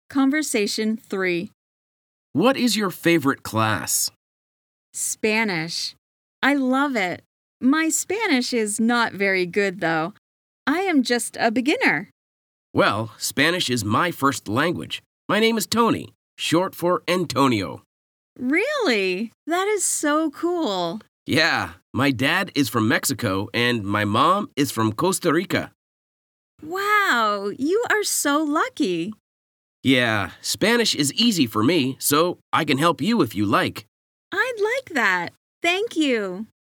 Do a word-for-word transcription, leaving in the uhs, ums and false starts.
Conversation three. What is your favorite class? Spanish. I love it. My Spanish is not very good, though. I am just a beginner. Well, Spanish is my first language. My name is Tony, short for Antonio. Really? That is so cool. Yeah, my dad is from Mexico and my mom is from Costa Rica. Wow, you are so lucky. Yeah, Spanish is easy for me, so I can help you if you like. I'd like that. Thank you.